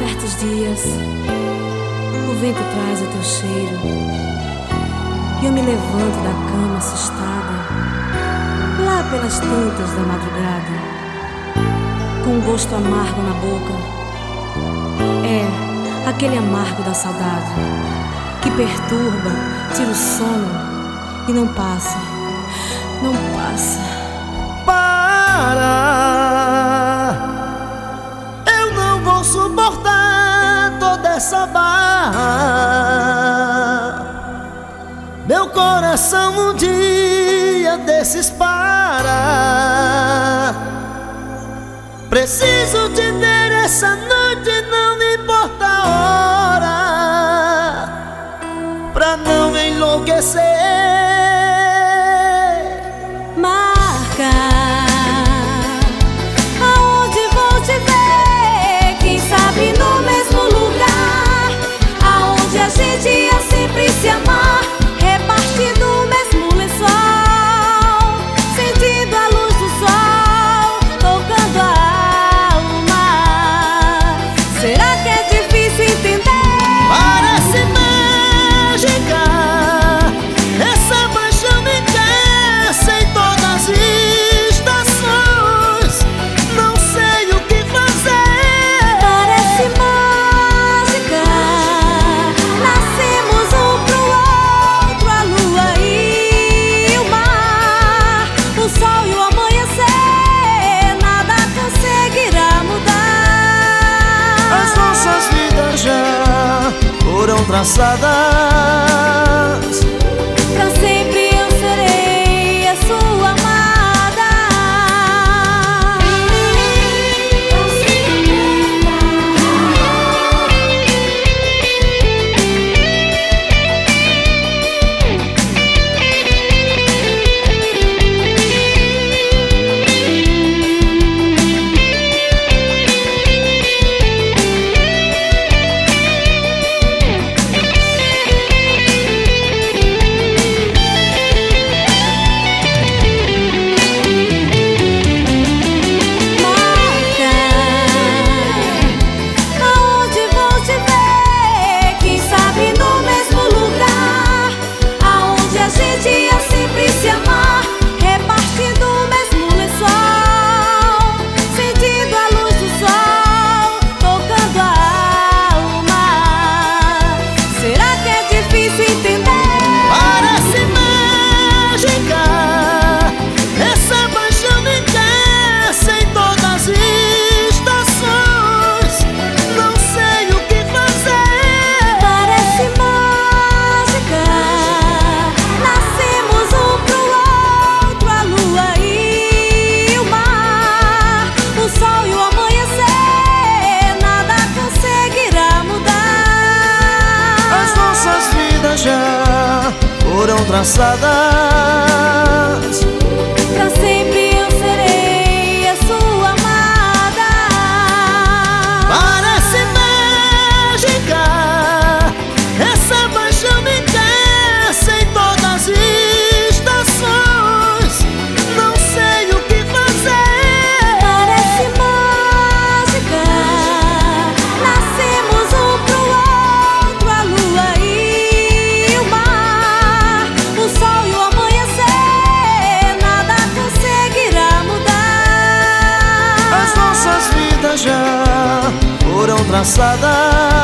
Certos dias, o vento traz o teu cheiro e eu me levanto da cama assustada, lá pelas tantas da madrugada, com um gosto amargo na boca. É aquele amargo da saudade que perturba, tira o sono e não passa, não passa. Para! Eu não vou suportar toda essa barra. Meu coração um dia desses para. Preciso te ver essa noite, não me importa a hora, pra não enlouquecer. Marca aonde vou te ver, quem sabe no mesmo lugar, aonde a gente ia sempre se amar, repartindo o mesmo lençol, sentindo a luz do sol, tocando a alma. Será que é difícil entender? Parece mágica essa paixão intensa em todas as estações. Não sei o que fazer. Parece mágica, nascemos um pro outro, a lua e o mar, o sol e o amanhecer, nada conseguirá mudar. As nossas vidas já foram traçadas. Pra sempre eu serei a sua amada. Aonde vou te ver, quem sabe no mesmo lugar, aonde a gente ia sempre se amar, repartindo o mesmo lençol, sentindo a luz do sol, tocando a alma. Será que é difícil entender? Parece mágica essa paixão intensa em todas as estações. Não sei o que fazer. Parece mágica, nascemos um pro outro, a lua e o mar, o sol e o amanhecer, nada conseguirá mudar. As nossas vidas já foram traçadas. Pra sempre eu serei a sua amada. Parece mágica essa paixão intensa em todas as estações. Não sei o que fazer. Parece mágica, nascemos um pro outro, a lua e o mar, o sol e o amanhecer, nada conseguirá mudar. As nossas vidas já foram traçadas.